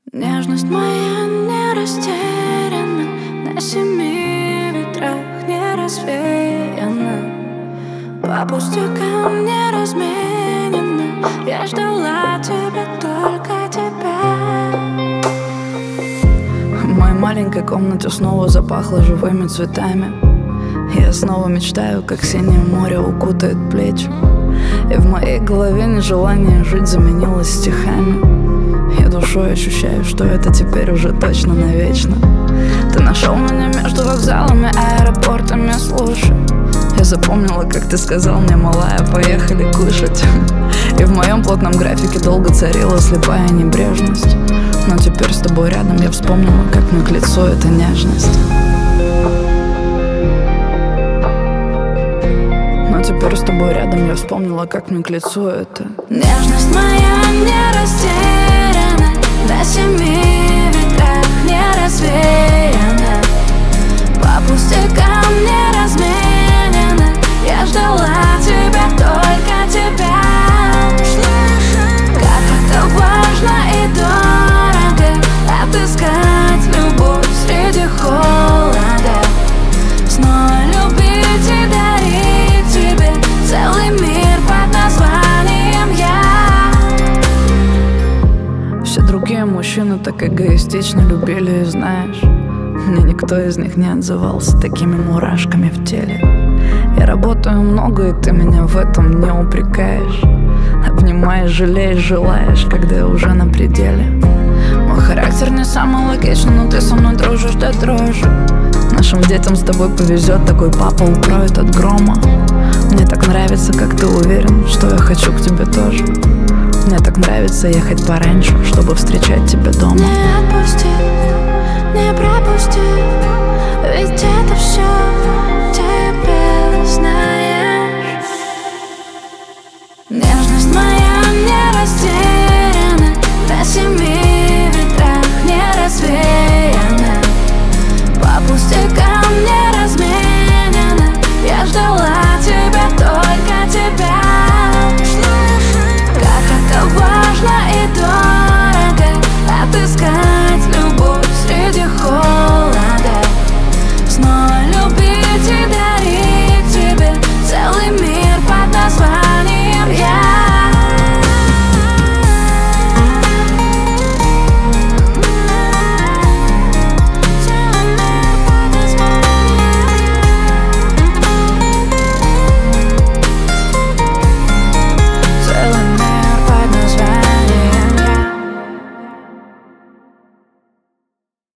Нежность моя не растеряна, на 7 ветрах не развеяна, по пустякам не разменена. Я ждала тебя, только тебя. В моей маленькой комнате снова запахло живыми цветами. Я снова мечтаю, как синее море укутает плечи. И в моей голове нежелание жить заменилось стихами. Я душой ощущаю, что это теперь уже точно навечно. Ты нашел меня между вокзалами, аэропортами, слушай. Я запомнила, как ты сказал мне: малая, поехали кушать. И в моем плотном графике долго царила слепая небрежность. Но теперь с тобой рядом я вспомнила, как мне к лицу эта нежность. Но теперь с тобой рядом я вспомнила, как мне к лицу это. Нежность моя не растеряна, на 7 ветрах не развеяна, по пустякам не разменена. Я ждала тебя, только тебя. Как это важно и дорого отыскать любовь среди холода, снова любить и дарить тебе целый мир под названием я. Все другие мужчины так эгоистично любили, и знаешь, мне никто из них не отзывался такими мурашками в теле. Я работаю много, и ты меня в этом не упрекаешь. Обнимаешь, жалеешь, желаешь, когда я уже на пределе. Мой характер не самый логичный, но ты со мной дружишь до дрожи. Нашим детям с тобой повезет, такой папа укроет от грома. Мне так нравится, как ты уверен, что я хочу к тебе тоже. Мне так нравится ехать пораньше, чтобы встречать тебя дома. Не отпусти, не пропусти, ведь это все